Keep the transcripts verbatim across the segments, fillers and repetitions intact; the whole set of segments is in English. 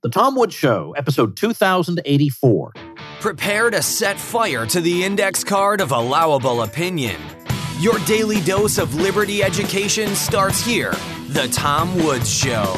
The Tom Woods Show, episode two thousand eighty-four. Prepare to set fire to the index card of allowable opinion. Your daily dose of liberty education starts here. The Tom Woods Show.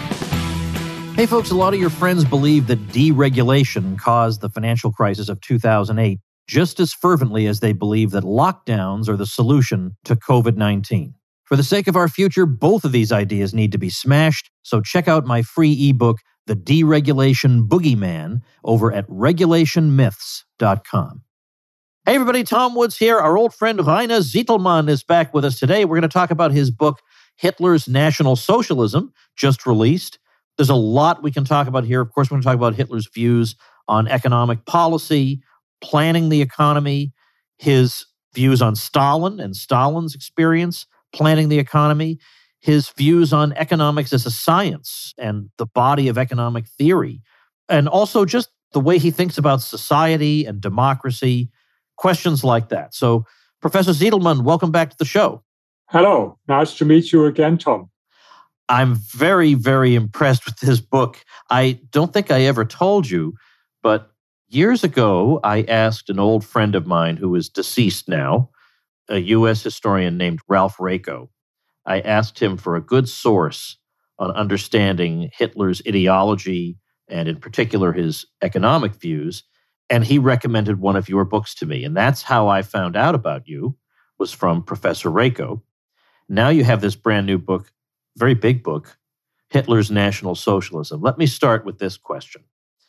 Hey folks, a lot of your friends believe that deregulation caused the financial crisis of two thousand eight just as fervently as they believe that lockdowns are the solution to covid nineteen. For the sake of our future, both of these ideas need to be smashed, so check out my free ebook, The Deregulation Boogeyman, over at regulation myths dot com. Hey everybody, Tom Woods here. Our old friend Rainer Zitelmann is back with us today. We're going to talk about his book, Hitler's National Socialism, just released. There's a lot we can talk about here. Of course, we're going to talk about Hitler's views on economic policy, planning the economy, his views on Stalin and Stalin's experience, planning the economy, his views on economics as a science and the body of economic theory, and also just the way he thinks about society and democracy, questions like that. So, Professor Zitelmann, welcome back to the show. Hello. Nice to meet you again, Tom. I'm very, very impressed with this book. I don't think I ever told you, but years ago, I asked an old friend of mine who is deceased now, a U S historian named Ralph Raico. I asked him for a good source on understanding Hitler's ideology and in particular his economic views, and he recommended one of your books to me. And that's how I found out about you, was from Professor Raico. Now you have this brand new book, very big book, Hitler's National Socialism. Let me start with this question.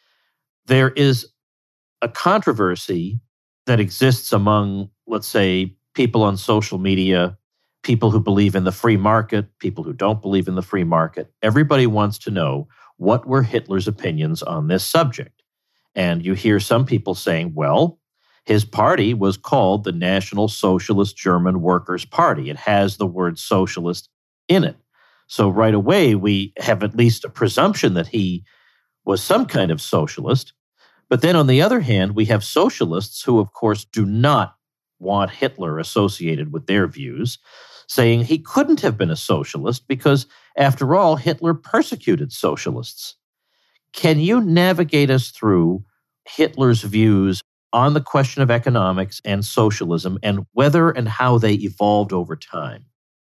There is a controversy that exists among, let's say, people on social media, people who believe in the free market, people who don't believe in the free market. Everybody wants to know what were Hitler's opinions on this subject. And you hear some people saying, well, his party was called the National Socialist German Workers' Party. It has the word socialist in it. So right away, we have at least a presumption that he was some kind of socialist. But then on the other hand, we have socialists who, of course, do not want Hitler associated with their views, saying he couldn't have been a socialist because, after all, Hitler persecuted socialists. Can you navigate us through Hitler's views on the question of economics and socialism and whether and how they evolved over time?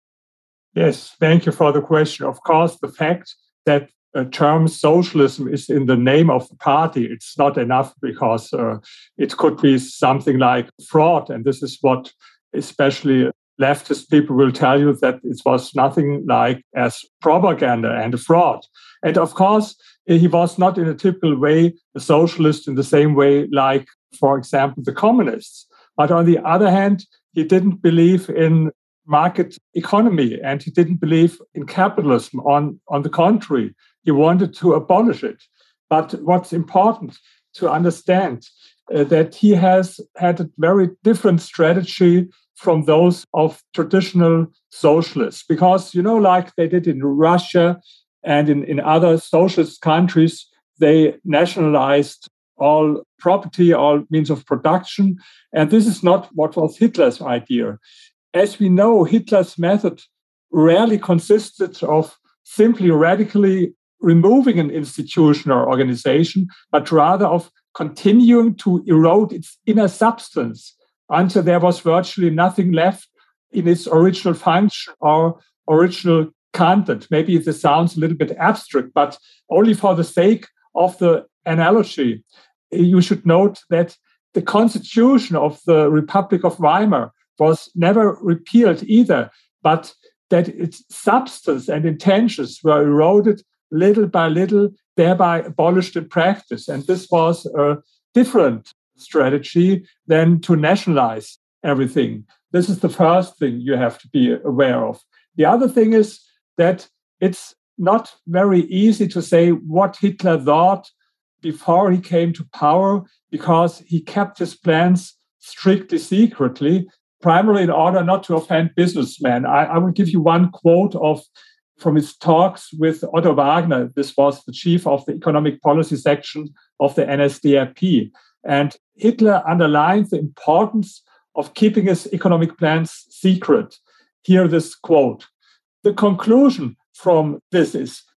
Yes, thank you for the question. Of course, the fact that a term socialism is in the name of the party, it's not enough because uh, it could be something like fraud. And this is what especially leftist people will tell you, that it was nothing like as propaganda and a fraud. And of course, he was not in a typical way a socialist in the same way like, for example, the communists. But on the other hand, he didn't believe in market economy and he didn't believe in capitalism. On, on the contrary, he wanted to abolish it. But what's important to understand uh, that he has had a very different strategy from those of traditional socialists. Because, you know, like they did in Russia and in, in other socialist countries, they nationalized all property, all means of production. And this is not what was Hitler's idea. As we know, Hitler's method rarely consisted of simply radically removing an institution or organization, but rather of continuing to erode its inner substance until there was virtually nothing left in its original function or original content. Maybe this sounds a little bit abstract, but only for the sake of the analogy, you should note that the constitution of the Republic of Weimar was never repealed either, but that its substance and intentions were eroded little by little, thereby abolished in practice. And this was a different strategy than to nationalize everything. This is the first thing you have to be aware of. The other thing is that it's not very easy to say what Hitler thought before he came to power, because he kept his plans strictly secretly, primarily in order not to offend businessmen. I, I will give you one quote of from his talks with Otto Wagner. This was the chief of the economic policy section of the N S D A P. And Hitler underlined the importance of keeping his economic plans secret. Hear this quote. The conclusion from this is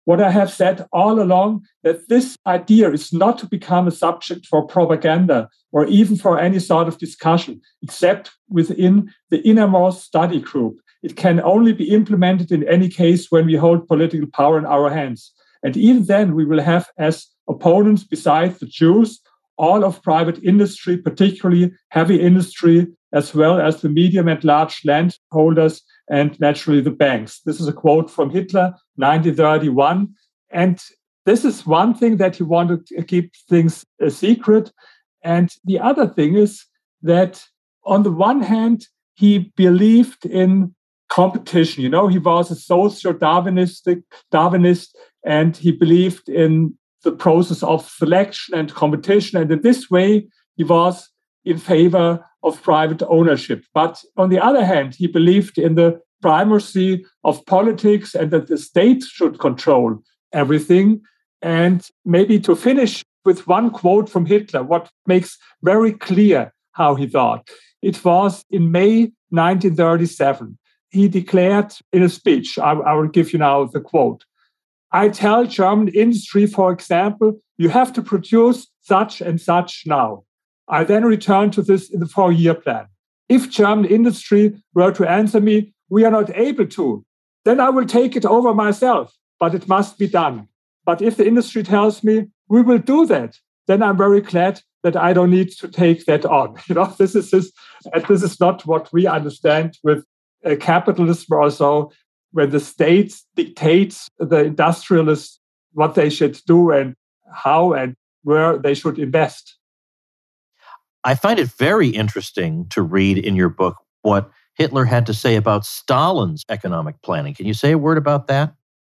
what I have said all along, that this idea is not to become a subject for propaganda or even for any sort of discussion, except within the innermost study group. It can only be implemented in any case when we hold political power in our hands. And even then, we will have as opponents, besides the Jews, all of private industry, particularly heavy industry, as well as the medium and large landholders, and naturally the banks. This is a quote from Hitler, nineteen thirty-one. And this is one thing that he wanted to keep things a secret. And the other thing is that on the one hand, he believed in competition. You know, he was a socio-Darwinistic Darwinist, and he believed in the process of selection and competition. And in this way, he was in favor of private ownership. But on the other hand, he believed in the primacy of politics and that the state should control everything. And maybe to finish with one quote from Hitler, what makes very clear how he thought. It was in May nineteen thirty-seven. He declared in a speech, I, I will give you now the quote, "I tell German industry, for example, you have to produce such and such now. I then return to this in the four-year plan. If German industry were to answer me, we are not able to, then I will take it over myself, but it must be done. But if the industry tells me we will do that, then I'm very glad that I don't need to take that on." You know, this is this, and this is not what we understand with uh, capitalism or so, when the state dictates the industrialists what they should do and how and where they should invest. I find it very interesting to read in your book what Hitler had to say about Stalin's economic planning. Can you say a word about that?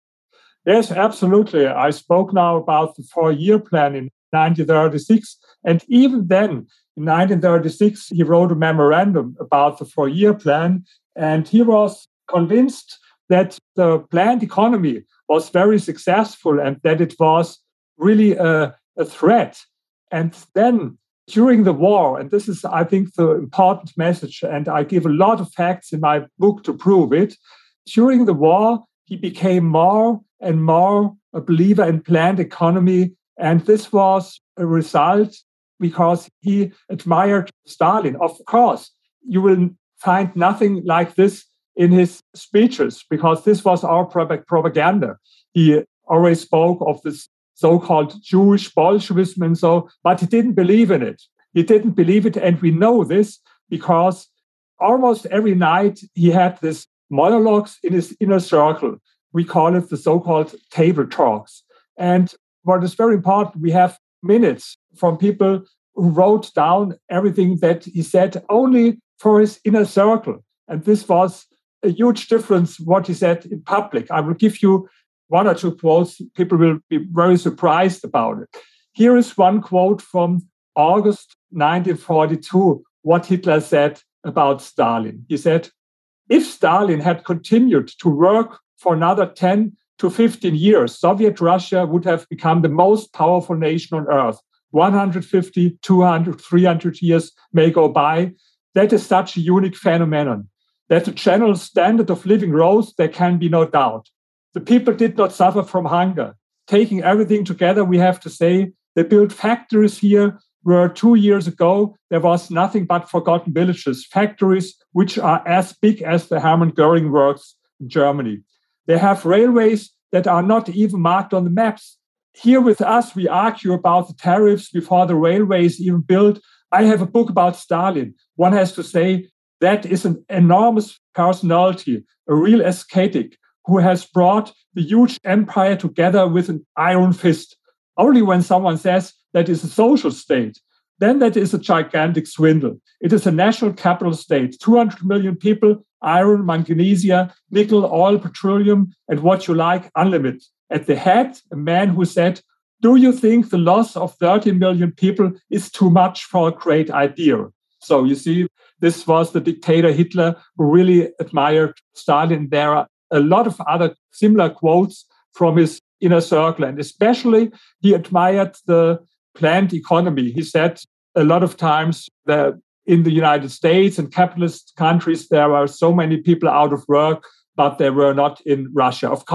Yes, absolutely. I spoke now about the four-year plan in nineteen thirty-six. And even then, in nineteen thirty-six, he wrote a memorandum about the four-year plan. And he was convinced that the planned economy was very successful and that it was really a, a threat. And then during the war, and this is, I think, the important message, and I give a lot of facts in my book to prove it, during the war, he became more and more a believer in planned economy. And this was a result because he admired Stalin. Of course, you will find nothing like this in his speeches, because this was our propaganda. He always spoke of this so-called Jewish Bolshevism and so, but he didn't believe in it. He didn't believe it, and we know this because almost every night he had this monologues in his inner circle. We call it the so-called table talks. And what is very important, we have minutes from people who wrote down everything that he said only for his inner circle. And this was a huge difference what he said in public. I will give you one or two quotes. People will be very surprised about it. Here is one quote from August nineteen forty-two, what Hitler said about Stalin. He said, "If Stalin had continued to work for another ten to fifteen years, Soviet Russia would have become the most powerful nation on earth. one hundred fifty, two hundred, three hundred years may go by. That is such a unique phenomenon. That the general standard of living rose, there can be no doubt. The people did not suffer from hunger. Taking everything together, we have to say, they built factories here where two years ago there was nothing but forgotten villages, factories which are as big as the Hermann Göring works in Germany. They have railways that are not even marked on the maps. Here with us, we argue about the tariffs before the railway is even built. I have a book about Stalin. One has to say that is an enormous personality, a real ascetic who has brought the huge empire together with an iron fist. Only when someone says that is a social state, then that is a gigantic swindle. It is a national capital state, two hundred million people, iron, magnesia, nickel, oil, petroleum, and what you like, unlimited. At the head, a man who said, do you think the loss of thirty million people is too much for a great idea? So you see, this was the dictator Hitler who really admired Stalin. There are a lot of other similar quotes from his inner circle, and especially he admired the planned economy. He said a lot of times that in the United States and capitalist countries, there are so many people out of work, but they were not in Russia. Of course,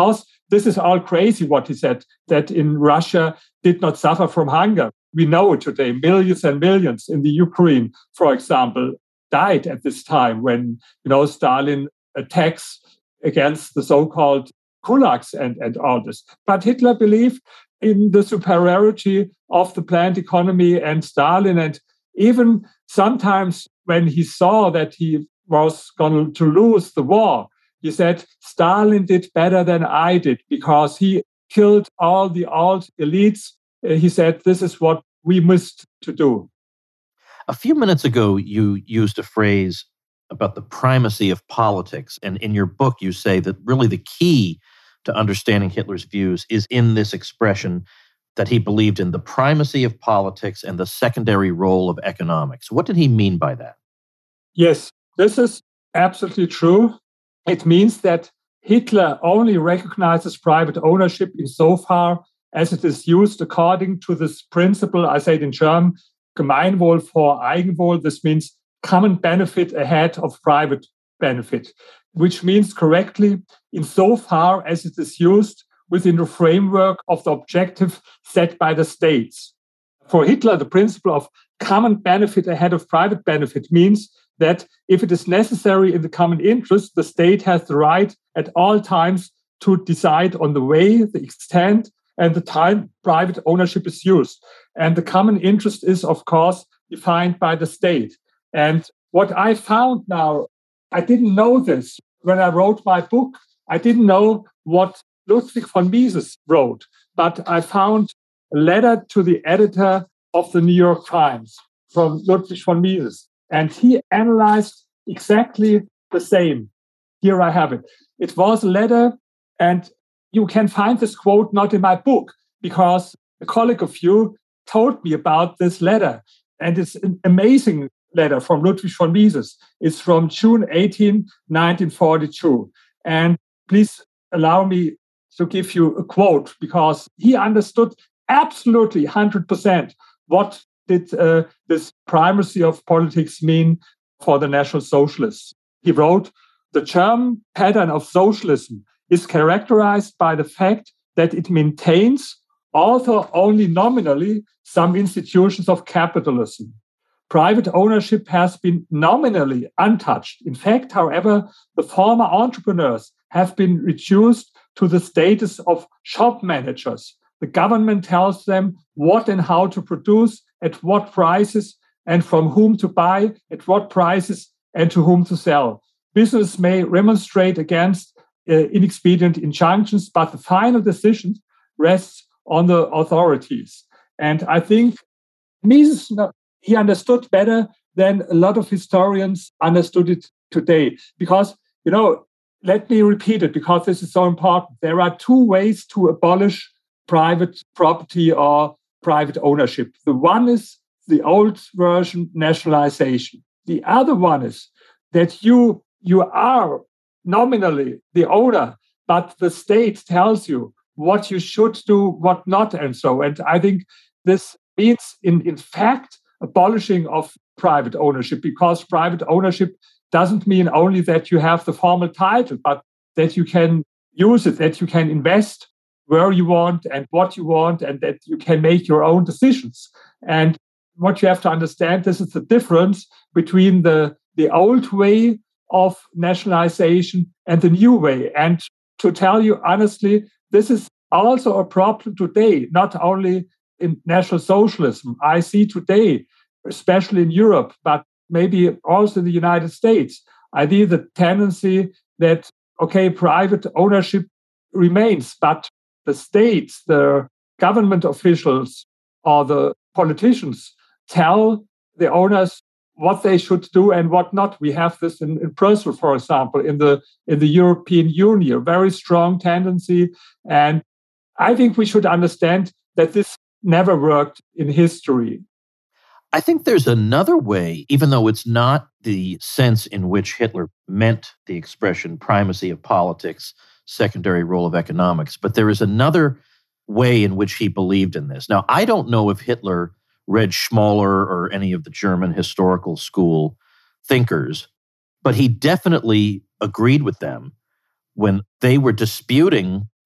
this is all crazy what he said, that in Russia did not suffer from hunger. We know it today. Millions and millions in the Ukraine, for example, died at this time when, you know, Stalin attacks against the so-called kulaks and, and all this. But Hitler believed in the superiority of the planned economy and Stalin. And even sometimes when he saw that he was going to lose the war, he said, Stalin did better than I did because he killed all the old elites. Uh, he said, this is what we must to do. A few minutes ago, you used a phrase about the primacy of politics. And in your book, you say that really the key to understanding Hitler's views is in this expression that he believed in the primacy of politics and the secondary role of economics. What did he mean by that? Yes, this is absolutely true. It means that Hitler only recognizes private ownership insofar as it is used according to this principle, I say it in German, Gemeinwohl vor Eigenwohl. This means common benefit ahead of private benefit, which means correctly insofar as it is used within the framework of the objective set by the states. For Hitler, the principle of common benefit ahead of private benefit means that if it is necessary in the common interest, the state has the right at all times to decide on the way, the extent, and the time private ownership is used. And the common interest is, of course, defined by the state. And what I found now, I didn't know this when I wrote my book. I didn't know what Ludwig von Mises wrote, but I found a letter to the editor of the New York Times from Ludwig von Mises. And he analyzed exactly the same. Here I have it. It was a letter, and you can find this quote not in my book because a colleague of you told me about this letter. And it's an amazing letter from Ludwig von Mises. It's from June eighteenth, nineteen forty-two. And please allow me to give you a quote because he understood absolutely one hundred percent what did uh, this primacy of politics mean for the National Socialists. He wrote, the German pattern of socialism is characterized by the fact that it maintains, although only nominally, some institutions of capitalism. Private ownership has been nominally untouched. In fact, however, the former entrepreneurs have been reduced to the status of shop managers. The government tells them what and how to produce, at what prices, and from whom to buy, at what prices, and to whom to sell. Business may remonstrate against uh, inexpedient injunctions, but the final decision rests on the authorities. And I think Mises, he understood better than a lot of historians understood it today. Because, you know, let me repeat it because this is so important. There are two ways to abolish private property or private ownership. The one is the old version, nationalization. The other one is that you, you are nominally the owner, but the state tells you what you should do, what not, and so. And I think this means, in, in fact, abolishing of private ownership, because private ownership doesn't mean only that you have the formal title, but that you can use it, that you can invest where you want and what you want, and that you can make your own decisions. And what you have to understand, this is the difference between the, the old way of nationalization and the new way. And to tell you honestly, this is also a problem today, not only in National Socialism. I see today, especially in Europe, but maybe also in the United States, I see the tendency that, okay, private ownership remains, but the states, the government officials, or the politicians tell the owners what they should do and what not. We have this in, in Brussels, for example, in the in the European Union, a very strong tendency. And I think we should understand that this never worked in history. I think there's another way, even though it's not the sense in which Hitler meant the expression primacy of politics, secondary role of economics, but there is another way in which he believed in this. Now, I don't know if Hitler read Schmoller or any of the German historical school thinkers, but he definitely agreed with them when they were disputing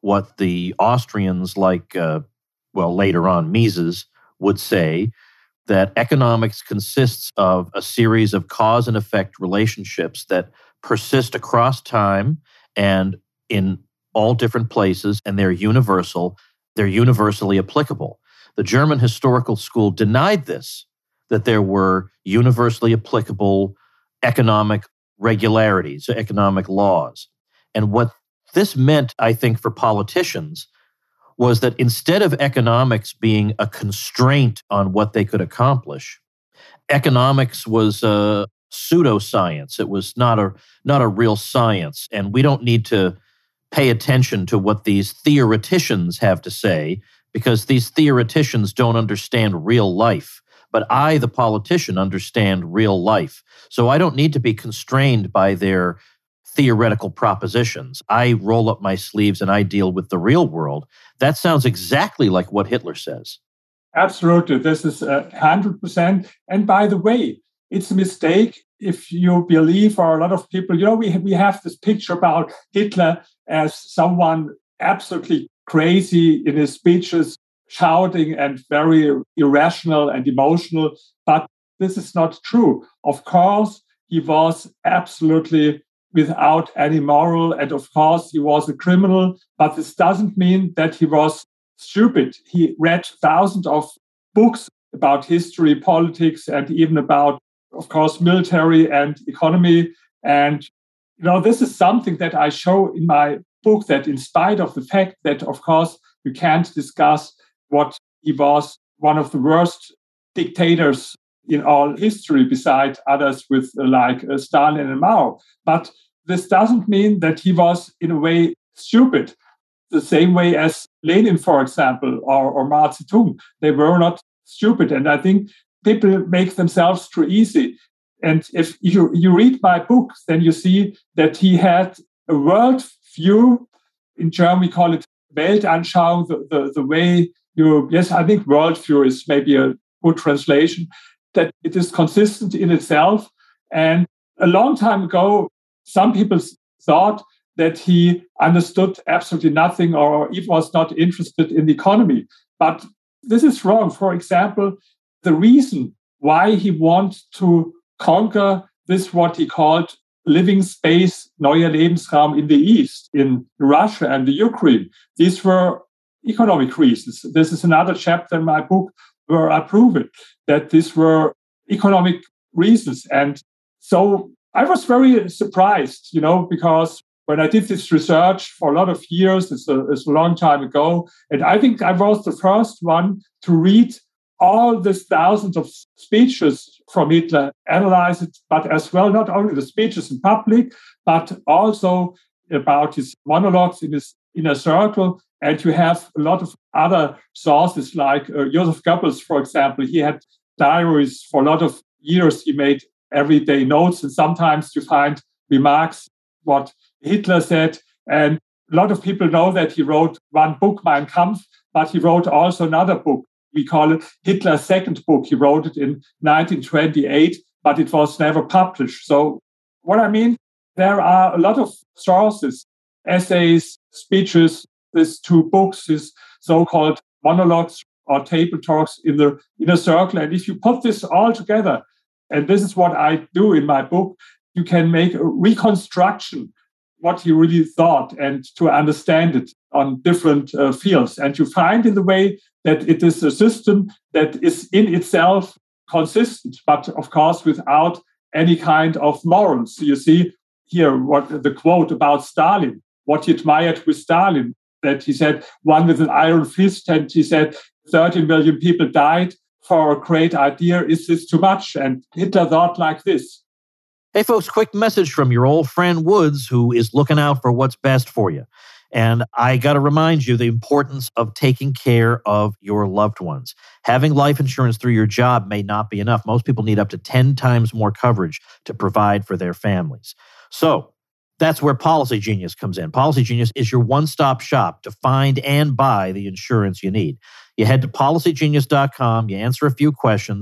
what the Austrians, like, uh, well, later on, Mises, would say, that economics consists of a series of cause and effect relationships that persist across time and in all different places, and they're universal, they're universally applicable. The German historical school denied this, that there were universally applicable economic regularities, economic laws. And what this meant, I think, for politicians was that instead of economics being a constraint on what they could accomplish, economics was a pseudoscience. It was not a not a real science, and we don't need to pay attention to what these theoreticians have to say, because these theoreticians don't understand real life. But I, the politician, understand real life. So I don't need to be constrained by their theoretical propositions. I roll up my sleeves and I deal with the real world. That sounds exactly like what Hitler says. Absolutely. This is uh, one hundred percent. And by the way, it's a mistake if you believe, or a lot of people, you know, we have, we have this picture about Hitler as someone absolutely crazy in his speeches, shouting and very irrational and emotional. But this is not true. Of course, he was absolutely without any moral, and of course, he was a criminal. But this doesn't mean that he was stupid. He read thousands of books about history, politics, and even about, of course, military and economy. And, you know, this is something that I show in my book, that in spite of the fact that, of course, you can't discuss what he was one of the worst dictators in all history, beside others with uh, like uh, Stalin and Mao. But this doesn't mean that he was, in a way, stupid. The same way as Lenin, for example, or, or Mao Zedong. They were not stupid. And I think people make themselves too easy. And if you, you read my book, then you see that he had a world view. In German, we call it Weltanschauung, the, the, the way you, yes, I think worldview is maybe a good translation, that it is consistent in itself. And a long time ago, some people thought that he understood absolutely nothing, or even was not interested in the economy. But this is wrong. For example, the reason why he wanted to conquer this, what he called living space, neuer Lebensraum in the East, in Russia and the Ukraine, these were economic reasons. This is another chapter in my book where I prove it, that these were economic reasons. And so I was very surprised, you know, because when I did this research for a lot of years, it's a, it's a long time ago, and I think I was the first one to read all these thousands of speeches from Hitler, analyze it, but as well, not only the speeches in public, but also about his monologues in his inner circle. And you have a lot of other sources, like uh, Joseph Goebbels, for example. He had diaries for a lot of years. He made everyday notes, and sometimes you find remarks what Hitler said. And a lot of people know that he wrote one book, Mein Kampf, but he wrote also another book. We call it Hitler's second book. He wrote it in nineteen twenty-eight, but it was never published. So what I mean, there are a lot of sources, essays, speeches, these two books, these so-called monologues or table talks in the inner circle. And if you put this all together, and this is what I do in my book, you can make a reconstruction what he really thought and to understand it on different uh, fields. And you find in the way that it is a system that is in itself consistent, but of course without any kind of morals. So you see here what the quote about Stalin, what he admired with Stalin, that he said, one with an iron fist, and he said, thirty million people died for a great idea. Is this too much? And Hitler thought like this. Hey, folks, quick message from your old friend Woods, who is looking out for what's best for you. And I got to remind you the importance of taking care of your loved ones. Having life insurance through your job may not be enough. Most people need up to ten times more coverage to provide for their families. So that's where Policy Genius comes in. Policy Genius is your one-stop shop to find and buy the insurance you need. You head to policy genius dot com, you answer a few questions,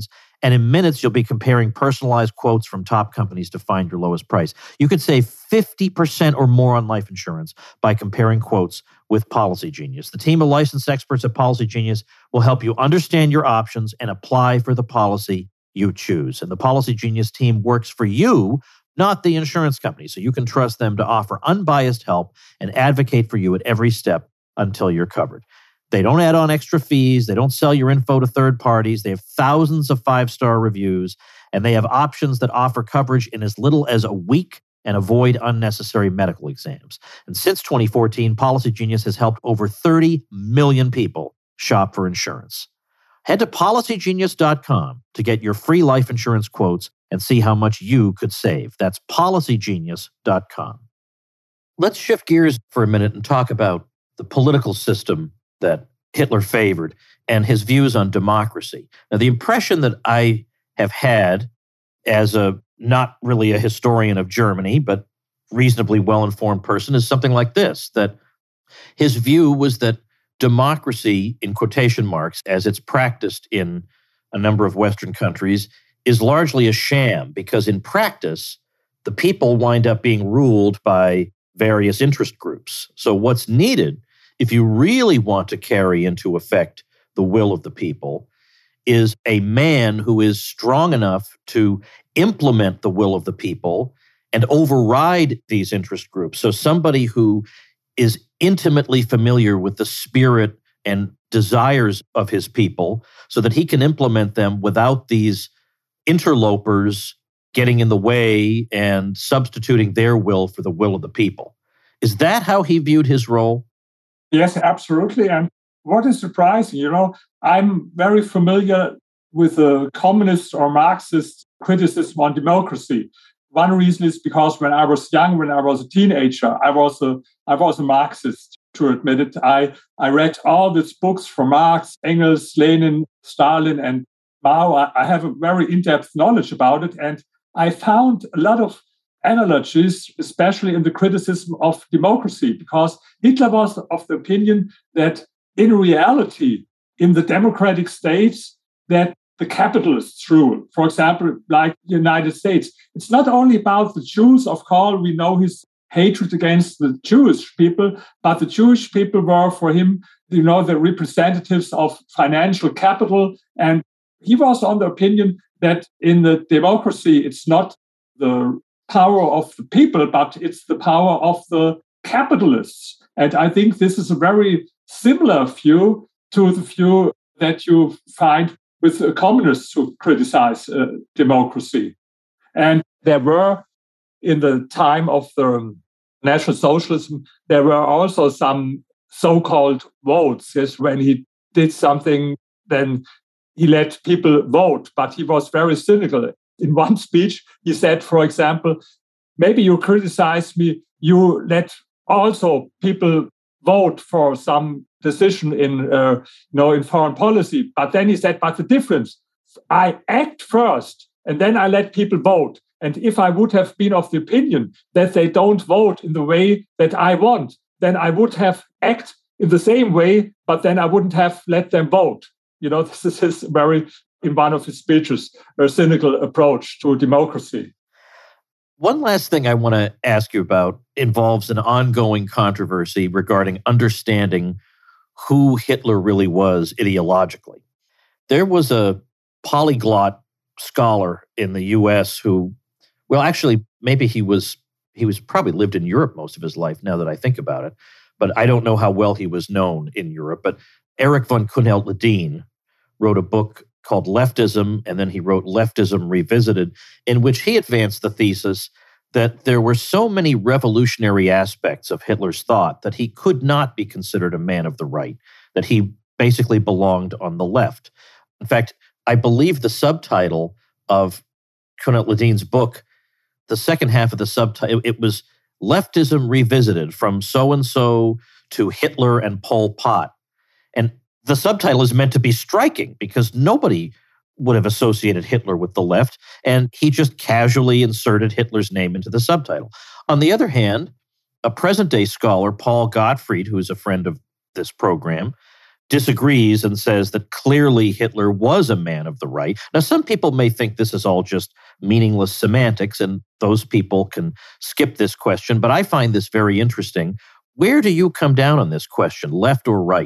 And in minutes, you'll be comparing personalized quotes from top companies to find your lowest price. You could save fifty percent or more on life insurance by comparing quotes with Policy Genius. The team of licensed experts at Policy Genius will help you understand your options and apply for the policy you choose. And the Policy Genius team works for you, not the insurance company. So you can trust them to offer unbiased help and advocate for you at every step until you're covered. They don't add on extra fees. They don't sell your info to third parties. They have thousands of five-star reviews, and they have options that offer coverage in as little as a week and avoid unnecessary medical exams. And since twenty fourteen, Policy Genius has helped over thirty million people shop for insurance. Head to policy genius dot com to get your free life insurance quotes and see how much you could save. That's policy genius dot com. Let's shift gears for a minute and talk about the political system that Hitler favored and his views on democracy. Now, the impression that I have had as a not really a historian of Germany, but reasonably well-informed person is something like this, that his view was that democracy, in quotation marks, as it's practiced in a number of Western countries, is largely a sham because in practice, the people wind up being ruled by various interest groups. So what's needed, if you really want to carry into effect the will of the people, is a man who is strong enough to implement the will of the people and override these interest groups. So somebody who is intimately familiar with the spirit and desires of his people so that he can implement them without these interlopers getting in the way and substituting their will for the will of the people. Is that how he viewed his role? Yes, absolutely. And what is surprising, you know, I'm very familiar with the communist or Marxist criticism on democracy. One reason is because when I was young, when I was a teenager, I was a I was a Marxist, to admit it. I, I read all these books from Marx, Engels, Lenin, Stalin, and Mao. I, I have a very in-depth knowledge about it. And I found a lot of analogies, especially in the criticism of democracy, because Hitler was of the opinion that in reality, in the democratic states, that the capitalists rule. For example, like the United States, it's not only about the Jews. Of course, we know his hatred against the Jewish people, but the Jewish people were for him, you know, the representatives of financial capital. And he was on the opinion that in the democracy, it's not the power of the people, but it's the power of the capitalists. And I think this is a very similar view to the view that you find with uh, communists who criticize uh, democracy. And there were, in the time of the National Socialism, there were also some so-called votes. Yes, when he did something, then he let people vote, but he was very cynical. In one speech, he said, for example, maybe you criticize me, you let also people vote for some decision in, uh, you know, in foreign policy. But then he said, but the difference, I act first, and then I let people vote. And if I would have been of the opinion that they don't vote in the way that I want, then I would have acted in the same way, but then I wouldn't have let them vote. You know, this is his very, in one of his speeches, a cynical approach to democracy. One last thing I want to ask you about involves an ongoing controversy regarding understanding who Hitler really was ideologically. There was a polyglot scholar in the U S who, well, actually, maybe he was he was probably lived in Europe most of his life, now that I think about it, but I don't know how well he was known in Europe. But Erich von Kuehnelt-Leddihn wrote a book called Leftism, and then he wrote Leftism Revisited, in which he advanced the thesis that there were so many revolutionary aspects of Hitler's thought that he could not be considered a man of the right, that he basically belonged on the left. In fact, I believe the subtitle of Kuehnelt-Leddihn's book, the second half of the subtitle, it was Leftism Revisited, from so-and-so to Hitler and Pol Pot. And the subtitle is meant to be striking because nobody would have associated Hitler with the left, and he just casually inserted Hitler's name into the subtitle. On the other hand, a present-day scholar, Paul Gottfried, who is a friend of this program, disagrees and says that clearly Hitler was a man of the right. Now, some people may think this is all just meaningless semantics, and those people can skip this question, but I find this very interesting. Where do you come down on this question, left or right?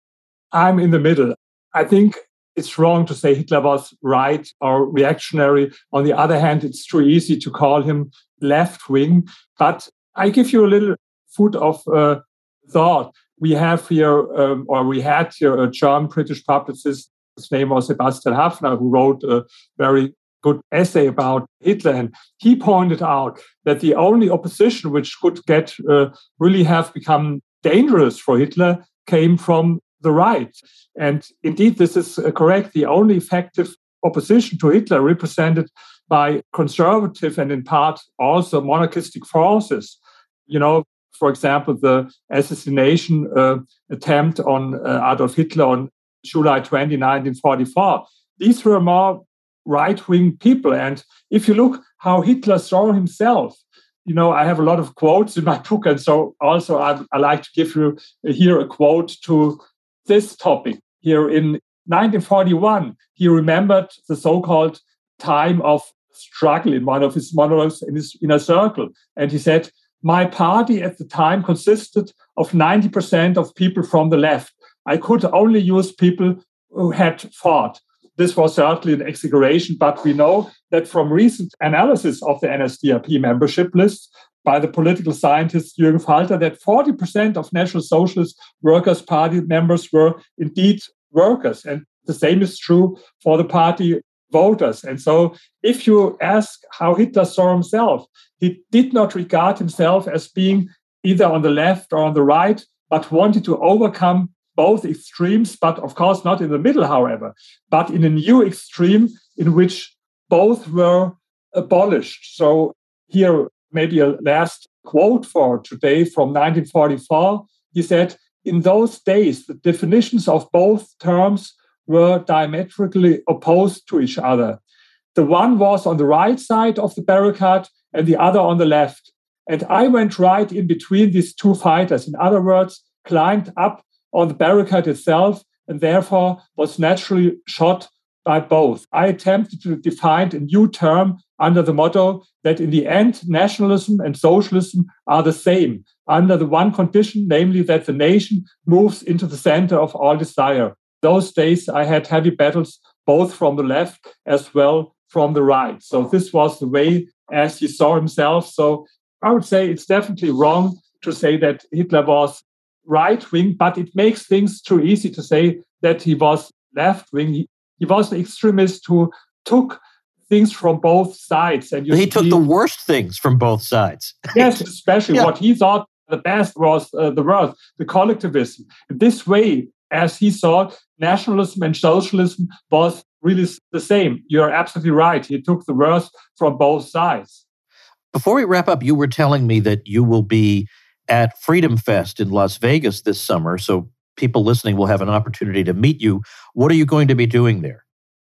I'm in the middle. I think it's wrong to say Hitler was right or reactionary. On the other hand, it's too easy to call him left-wing. But I give you a little food of uh, thought. We have here, um, or we had here, a German-British publicist. His name was Sebastian Haffner, who wrote a very good essay about Hitler. And he pointed out that the only opposition which could get uh, really have become dangerous for Hitler came from the right. And indeed, this is uh, correct. The only effective opposition to Hitler represented by conservative and in part also monarchistic forces. You know, for example, the assassination uh, attempt on uh, Adolf Hitler on July twentieth, nineteen forty-four. These were more right-wing people. And if you look how Hitler saw himself, you know, I have a lot of quotes in my book. And so also I, I like to give you here a quote to this topic. Here in nineteen forty-one, he remembered the so-called time of struggle in one of his monologues in his inner circle. And he said, "My party at the time consisted of ninety percent of people from the left. I could only use people who had fought." This was certainly an exaggeration, but we know that from recent analysis of the N S D A P membership lists by the political scientist Jürgen Falter, that forty percent of National Socialist Workers' Party members were indeed workers. And the same is true for the party voters. And so if you ask how Hitler saw himself, he did not regard himself as being either on the left or on the right, but wanted to overcome both extremes, but of course not in the middle, however, but in a new extreme in which both were abolished. So here, maybe a last quote for today from nineteen forty-four. He said, "In those days, the definitions of both terms were diametrically opposed to each other. The one was on the right side of the barricade and the other on the left. And I went right in between these two fighters. In other words, climbed up on the barricade itself and therefore was naturally shot by both. I attempted to define a new term under the motto that in the end, nationalism and socialism are the same, under the one condition, namely that the nation moves into the center of all desire. Those days I had heavy battles both from the left as well from the right." So this was the way as he saw himself. So I would say it's definitely wrong to say that Hitler was right-wing, but it makes things too easy to say that he was left-wing. He, he was an extremist who took things from both sides. And you he see, took the worst things from both sides. Yes, especially yeah. What he thought the best was uh, the worst, the collectivism. This way, as he saw, nationalism and socialism was really the same. You're absolutely right. He took the worst from both sides. Before we wrap up, you were telling me that you will be at Freedom Fest in Las Vegas this summer, so people listening will have an opportunity to meet you. What are you going to be doing there?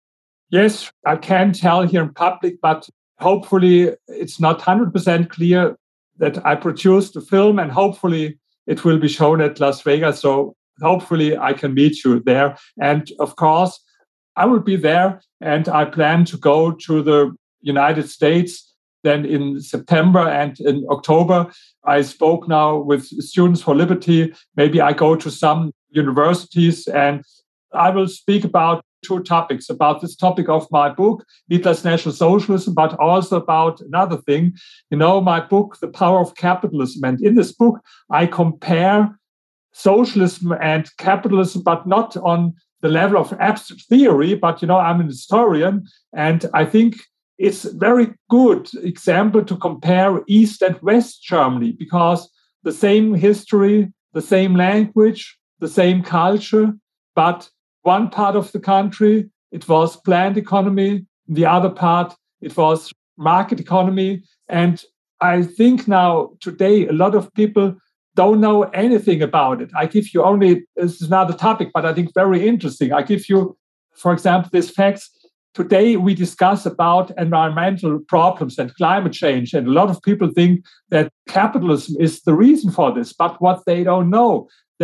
Yes, I can tell here in public, but hopefully it's not one hundred percent clear that I produced the film, and hopefully it will be shown at Las Vegas. So hopefully I can meet you there. And of course, I will be there, and I plan to go to the United States then in September and in October. I spoke now with Students for Liberty. Maybe I go to some universities, and I will speak about two topics, about this topic of my book, Hitler's National Socialism, but also about another thing. You know, my book, The Power of Capitalism. And in this book, I compare socialism and capitalism, but not on the level of abstract theory, but, you know, I'm an historian, and I think it's a very good example to compare East and West Germany, because the same history, the same language, the same culture, but one part of the country, it was planned economy. In the other part, it was market economy. And I think now, today, a lot of people don't know anything about it. I give you only, this is another topic, but I think very interesting. I give you, for example, these facts. Today, we discuss about environmental problems and climate change. And a lot of people think that capitalism is the reason for this. But what they don't know, that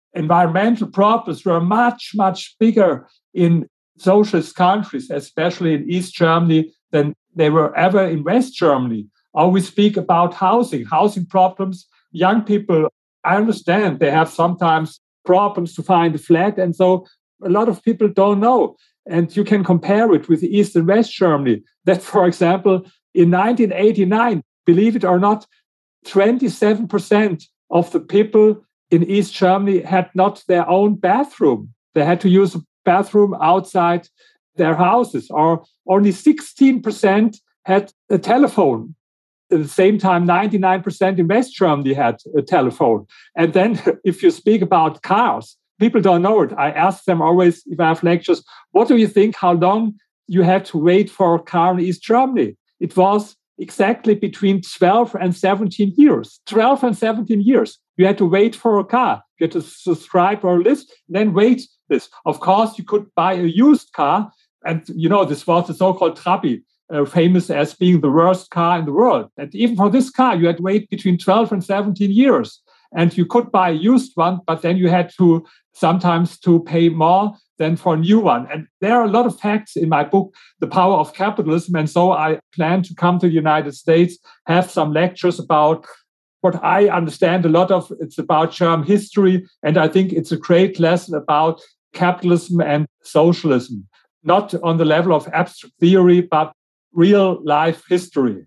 environmental problems were much, much bigger in socialist countries, especially in East Germany, than they were ever in West Germany. Or we speak about housing, housing problems. Young people, I understand they have sometimes problems to find a flat. And so a lot of people don't know. And you can compare it with East and West Germany. That, for example, in nineteen eighty-nine, believe it or not, twenty-seven percent of the people in East Germany had not their own bathroom. They had to use a bathroom outside their houses, or only sixteen percent had a telephone. At the same time, ninety-nine percent in West Germany had a telephone. And then if you speak about cars, people don't know it. I ask them always, if I have lectures, what do you think, how long you had to wait for a car in East Germany? It was exactly between twelve and seventeen years. twelve and seventeen years. You had to wait for a car. You had to subscribe or list, then wait this. Of course, you could buy a used car. And, you know, this was the so-called Trabi, uh, famous as being the worst car in the world. And even for this car, you had to wait between twelve and seventeen years. And you could buy a used one, but then you had to sometimes to pay more than for a new one. And there are a lot of facts in my book, The Power of Capitalism. And so I plan to come to the United States, have some lectures about what I understand a lot of. It's about German history. And I think it's a great lesson about capitalism and socialism, not on the level of abstract theory, but real life history.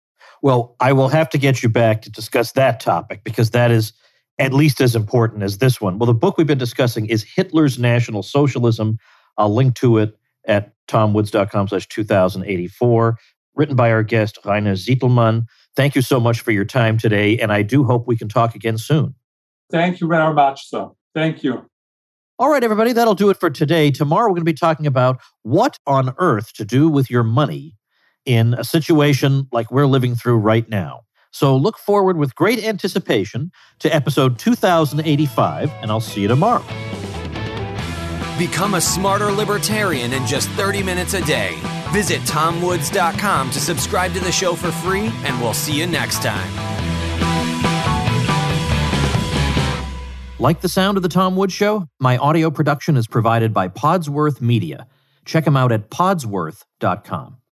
Well, I will have to get you back to discuss that topic because that is at least as important as this one. Well, the book we've been discussing is Hitler's National Socialism. I'll link to it at tomwoods.com slash 2084, written by our guest, Rainer Zitelmann. Thank you so much for your time today, and I do hope we can talk again soon. Thank you very much, sir. Thank you. All right, everybody, that'll do it for today. Tomorrow, we're going to be talking about what on earth to do with your money in a situation like we're living through right now. So look forward with great anticipation to episode two thousand eighty-five, and I'll see you tomorrow. Become a smarter libertarian in just thirty minutes a day. Visit tom woods dot com to subscribe to the show for free, and we'll see you next time. Like the sound of The Tom Woods Show? My audio production is provided by Podsworth Media. Check them out at podsworth dot com.